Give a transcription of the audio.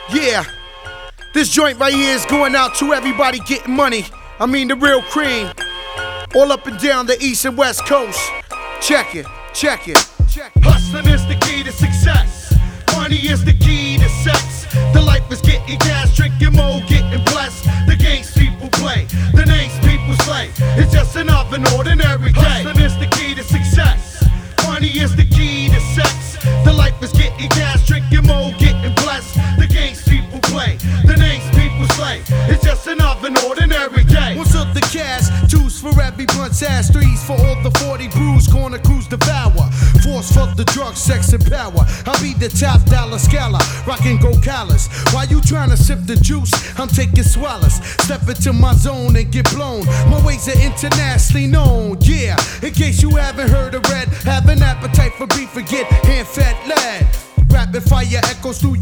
Yeah, this joint right here is going out to everybody getting money. I mean the real cream. All up and down the east and west coast. Check it, check it, check it. Hustling is the key to success. Money is the key to sex. The life is getting cash, drinking more, getting blessed. The games people play, the names people slay. It's just another ordinary day. Hustling is the key to success. Money is the key to sex. The life is getting cash, drinking more, getting blessed. The games people play, the names people slay. It's just another ordinary day. What's up the cash? Twos for every blunt's ass. Threes for all the 40 brews. Corner crews devour. Force for the drugs, sex and power. I'll be the top dollar scholar. Rockin' gold collars. While you tryna sip the juice, I'm taking swallows. Step into my zone and get blown. My ways are internationally known. Yeah, in case you haven't heard of Red, have an appetite for beef, forget hand fat lad. Rapid fire echoes through